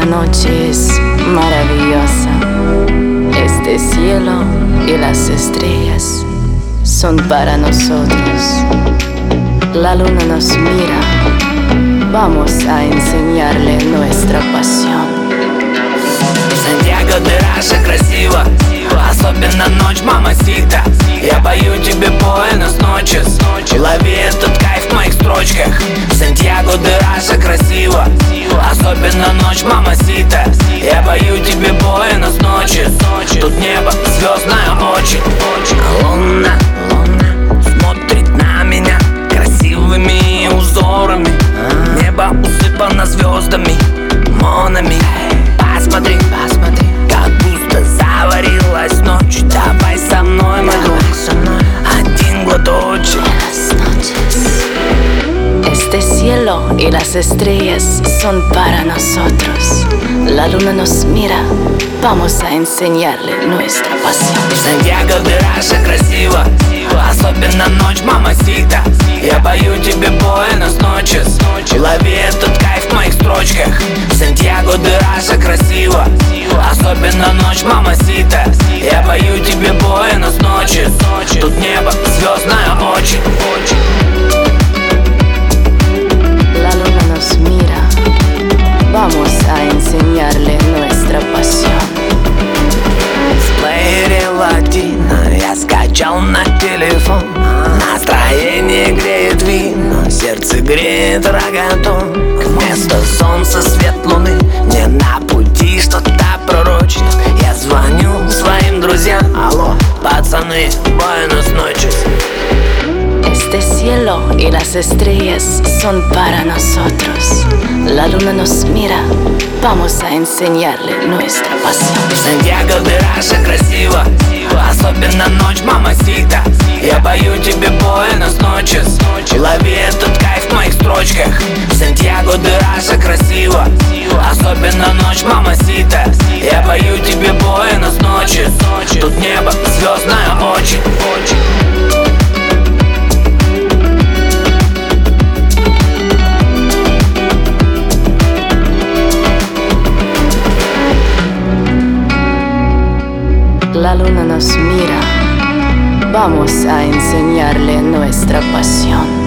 noche es maravillosa. Este cielo y las estrellas son para nosotros. La luna nos mira. Vamos a enseñarle nuestra pasión. Сантьяго, ты Раша, красиво. Особенно ночь, мамасита. Я пою тебе Буэнос ночес. Лови этот кайф в моих строчках. Сантьяго, ты Раша, красиво. Особенно ночь, мамасита. Я пою тебе Буэнос ночес. Тут небо звездное очень. Луна смотрит на меня красивыми узорами. Небо усыпано звездами, монами. Посмотри, посмотри, как густо заварилась ночь. Давай со мной, мой друг, один глоточек. Este cielo y las estrellas son para nosotros. La luna nos mira. Vamos a enseñarle nuestra pasión. Сантьяго, ты Раша, красиво. Особенно ночь, мамасита. Я пою тебе Буэнос ночес. Лови этот кайф в моих строчках. Сантьяго, ты Раша, красиво. Особенно ночь, мамасита. Я пою тебе Буэнос ночес. Тут небо звездное очень. La luna nos mira. Vamos a enseñarle nuestra pasión. В плеере латино я скачал на телефон. Настроение греет вино, сердце греет рогатон. Вместо солнца свет луны, мне на пути что-то пророчит. Я звоню своим друзьям. Алло, пацаны, Буэнос ночес. Este cielo y las estrellas son para nosotros. La luna nos mira. Vamos a enseñarle nuestra pasión. Сантьяго, ты Раша, красиво. Особенно ночь, мамасита. Я пою тебе Буэнос ночес. Лови этот кайф в моих строчках. Сантьяго, ты Раша, красиво. Особенно ночь, мамасита. Я пою тебе Буэнос ночес. Тут небо звездное очень. La luna nos mira. Vamos a enseñarle nuestra pasión.